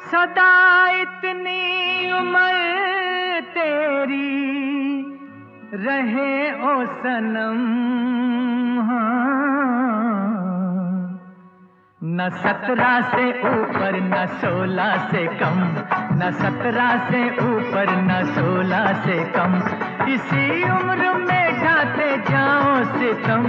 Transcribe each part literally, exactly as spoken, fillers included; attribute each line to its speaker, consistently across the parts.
Speaker 1: सदा इतनी उम्र तेरी रहे ओ सनम, न सत्रह से ऊपर न सोलह से कम, न सत्रह से ऊपर न सोलह से कम, इसी उम्र में ढाते जाओ सितम।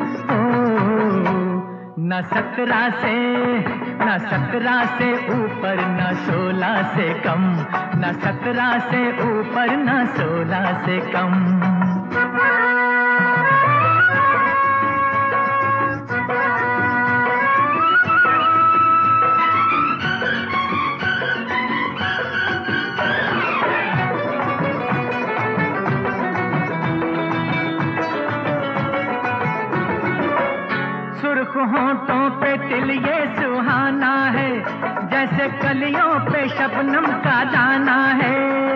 Speaker 1: न सत्रह से न सत्रह से ऊपर न सोलह से कम, न सत्रह से ऊपर न सोलह से कम। सुर्ख होंठों पे तिल ये सुहाना है, जैसे कलियों पे शबनम का दाना है।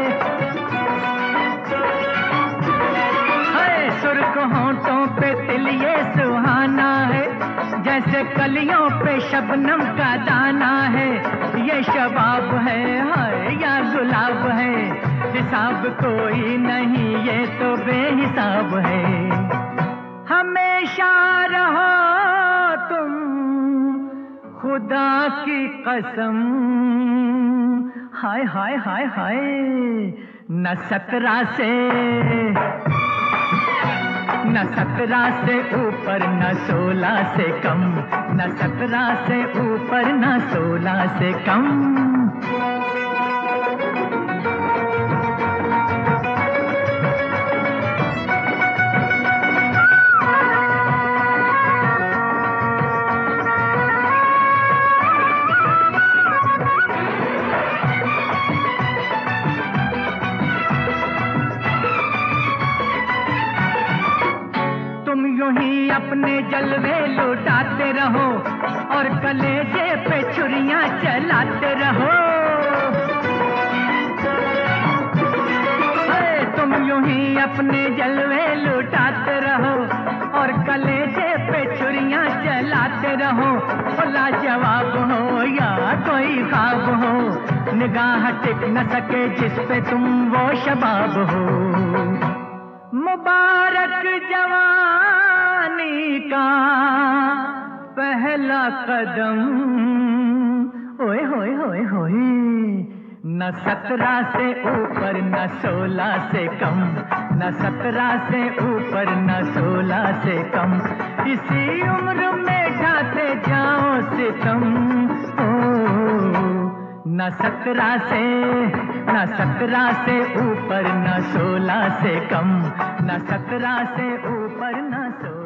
Speaker 1: हाय सुर्ख होंठों पे तिल ये सुहाना है, जैसे कलियों पे शबनम का दाना है। ये शबाब है हाय या गुलाब है, हिसाब कोई नहीं ये तो बेहिसाब है। हमेशा रहो तुम खुदा की कसम, हाय हाय हाय हाय। न सत्रह से न सत्रह से ऊपर न सोलह से कम, न सत्रह से ऊपर न सोलह से कम। यूं ही अपने जलवे लुटाते रहो और कलेजे पे छुरियां चलाते रहो। तुम यूं ही अपने जलवे लुटाते रहो और कलेजे पे छुरियां चलाते रहो। लाजवाब हो या कोई ख्वाब हो, निगाह टिक न सके जिस पे तुम वो शबाब हो। मुबारक जवानी का पहला कदम, ओए होए होए होए। न सत्रह से ऊपर न सोलह से कम, न सत्रह से ऊपर न सोलह से कम, इसी उम्र में ढाते जाओ सितम। न सत्रह से न सत्रह से ऊपर न सोलह से कम, न सत्रह से ऊपर न सोलह